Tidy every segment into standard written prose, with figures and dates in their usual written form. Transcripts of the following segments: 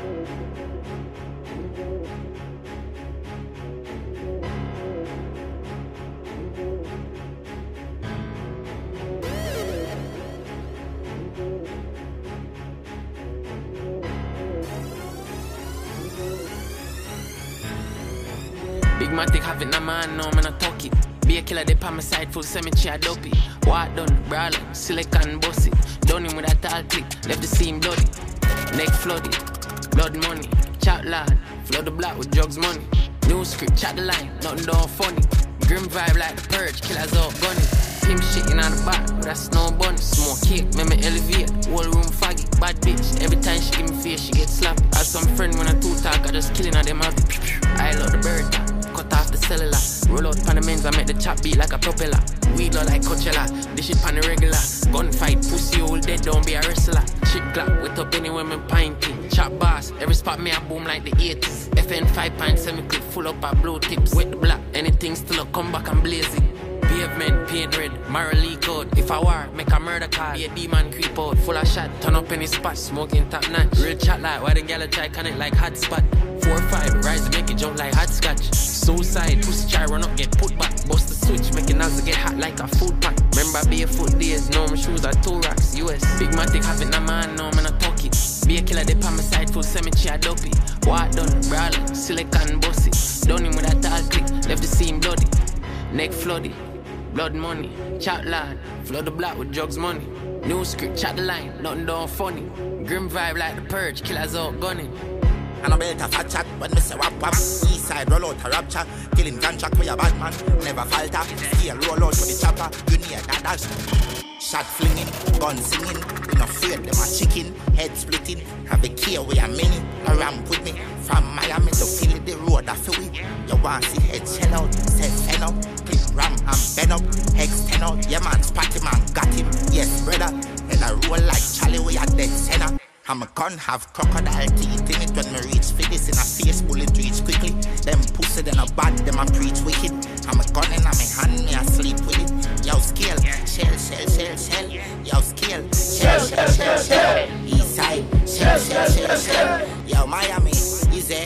Big Matic have it, nah man, no man, I talk it. Be a killer, they on my side, full cemetery, I dope it. Walk done, brawler, silicon bossy. Done him with a tall click, left the seam bloody. Neck flooded, blood money. Chat loud, flood the block with drugs money. New script, chat the line, nothing done funny. Grim vibe like the purge, killers all gunning. Pimp shitting on the back with a snow bun. Smoke cake, make me elevate. Whole room foggy, bad bitch. Every time she give me face, she get slapped. As some friend when I too talk, I just killing her them have it. I love the bird talk. Cut off the cellular. Roll out pan the men's, I make the chop beat like a propeller. Weed low like Coachella, this shit pan the regular. Gunfight, pussy all dead, don't be a wrestler. Chip clap, wet up anywhere me pinting. Chop boss, every spot me a boom like the 80s. FN 5.7 clip, full up a blue tips. Wet the block, anything still up, come back and blaze it. Pavement, paint red, moral leak out. If I war, make a murder call. Be a demon creep out, full of shot. Turn up any spot, smoking top notch. Real chat like, why the gal try connect like hot spot. 4-5, rise make it jump like hot scotch. Suicide, pussy try run up, get put back. Bust the switch, make it nozzle get hot like a food pack. Remember barefoot days, no my shoes are 2 racks. US, Big Matic have it, nah man, no man I talk it. Be a killer, they on my side, full cemetery, I dope it. Walk done, brawler, silicon bossy. Done him with a tall click, left the seam bloody. Neck flooded. Blood money, chat loud, flood the block with drugs money. New script, chat the line, nothing done funny. Grim vibe like the purge, killers out gunning. And I better fat chat when me say wap wap. East side roll out a rapture, killing gunshot for your bad man. Never falter, still roll out for the chopper. You need that dash. Shot flinging, gun singing. We not afraid them a chicken, head splitting. Have a key with a mini, a ramp with me. From Miami to Philly, the road a feel it. You want see head shell out, say fen up. Clip ram and bend up, hex 10 out. Yeah man, spot him and got him. Yes brother, and I roll like Charlie with a dead center. I'm a gun have crocodile teeth in it when me reach for this in a face bullet reach quickly. Them pussy then a bad, them a preach wicked. I'm a gun in my hand, me a sleep with it. Yo scale, shell, shell, shell, shell. Yo scale, shell, shell, shell, shell. East side, shell, shell, shell, shell. Yo Miami, easy.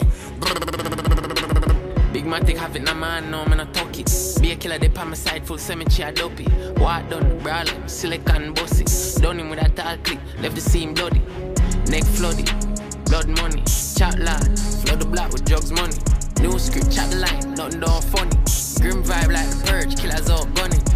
Big Matic have it, nah man, no man I talk it. Be a killer, they on my side, full cemetery, I dope it. Walk done, brawler, silicon bossy. Done him with a tall click, left the seam bloody. Neck flooded, blood money. Chat loud, flood the block with drugs money. New script, chat the line, nothing done funny. Grim vibe like the purge, killers out gunning.